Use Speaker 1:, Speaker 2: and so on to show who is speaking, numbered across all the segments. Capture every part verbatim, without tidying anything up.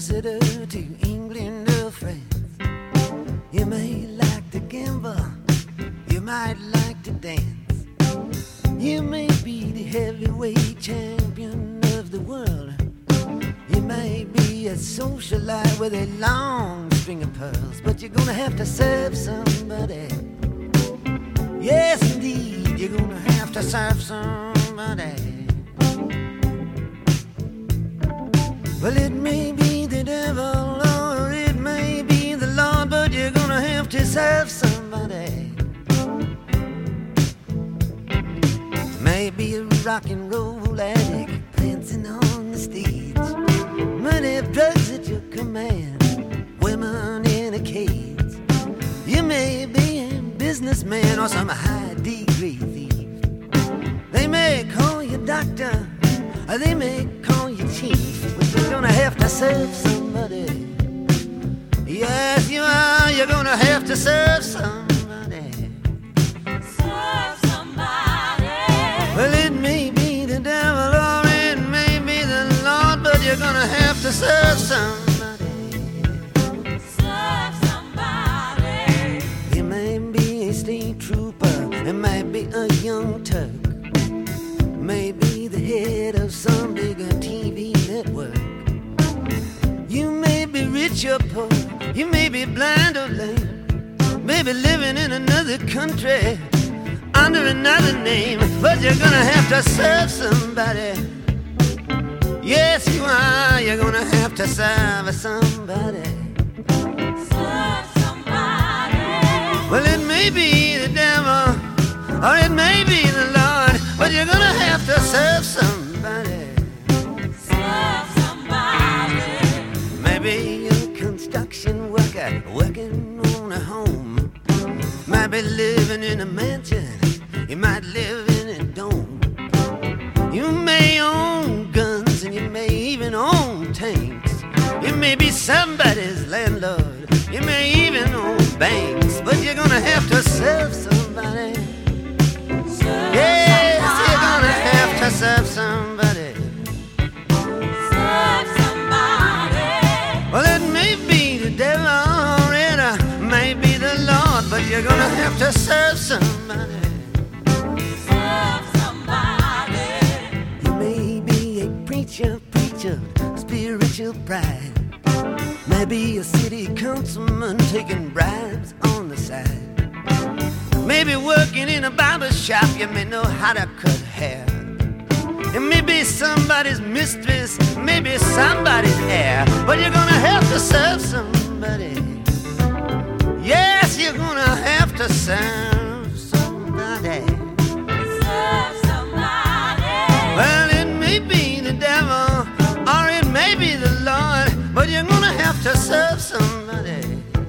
Speaker 1: ambassador to England or France. You may like to gamble, you might like to dance. You may be the heavyweight champion of the world. You may be a socialite with a long string of pearls, but you're gonna have to serve somebody. Yes, indeed, you're gonna have to serve somebody. Well, it may be the devil or it may be the Lord, but you're gonna have to serve somebody. Maybe a rock and roll addict prancing on the stage, money drugs at your command, women in a cage. You may be a businessman or some high degree thief. They may call you doctor or they may call you chief, but you're gonna have to serve somebody. Yes, you are. You're gonna have to serve somebody.
Speaker 2: Serve somebody.
Speaker 1: Well, it may be the devil or it may be the Lord, but you're gonna have to serve somebody.
Speaker 2: Serve somebody.
Speaker 1: You may be a state trooper, it might be a young Turk, maybe the head of some bigger T V network. You may be rich or poor, you may be blind or lame, maybe living in another country under another name, but you're gonna have to serve somebody. Yes, you are. You're gonna have to serve somebody.
Speaker 2: Serve somebody.
Speaker 1: Well, it may be the devil or it may be the Lord, but you're gonna have to serve somebody.
Speaker 2: Serve somebody.
Speaker 1: Maybe a construction worker working on a home, might be living in a mansion, you might live in a dome. You may own guns and you may even own tanks. You may be somebody's landlord, you may even own banks, but you're gonna have to serve somebody.
Speaker 2: Serve
Speaker 1: Yes,
Speaker 2: somebody.
Speaker 1: you're gonna have to serve somebody.
Speaker 2: Serve somebody.
Speaker 1: Well, it may be the devil or it uh, may be the Lord, but you're gonna have to serve somebody.
Speaker 2: Serve somebody.
Speaker 1: You may be a preacher, preacher, spiritual pride. Maybe a city councilman taking bribes on the side. Maybe working in a barber shop, you may know how to cut hair. You may be somebody's mistress, maybe somebody's heir, but you're gonna have to serve somebody. Yes, you're gonna have to serve somebody.
Speaker 2: Serve somebody.
Speaker 1: Well, it may be the devil or it may be the Lord, but you're gonna have to serve somebody.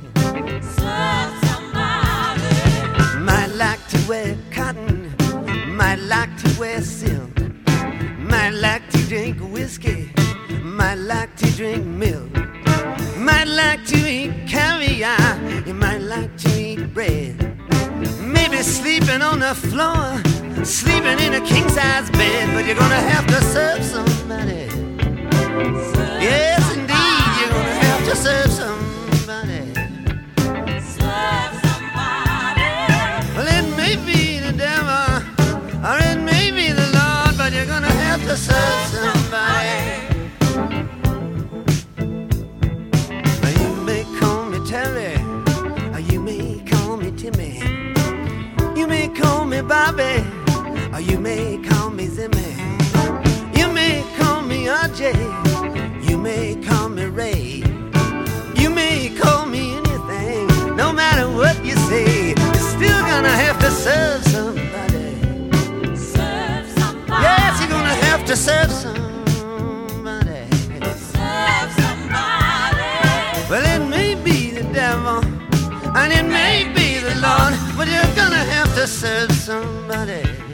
Speaker 2: Serve somebody.
Speaker 1: Might like to wear cotton, might like to wear silk, might like to drink whiskey, might like to drink milk, might like to eat caviar, you might like to eat bread. Maybe sleeping on the floor, sleeping in a king-size bed, but you're gonna have to serve somebody. Yes, indeed, you're gonna have to serve somebody.
Speaker 2: Serve somebody.
Speaker 1: Well, it may be the devil or it may be the Lord, but you're gonna have to serve somebody. Well, you may call me Terry or you may call me Timmy. You may call me Bobby or you may call me Zimmy. You may call me R J, you may call me Ray. You may call me anything, no matter what you say, you're still gonna have to serve somebody.
Speaker 2: Serve somebody.
Speaker 1: Yes, you're gonna have to serve somebody.
Speaker 2: Serve somebody.
Speaker 1: Well, it may be the devil and it may be the Lord, but you're gonna have to serve somebody.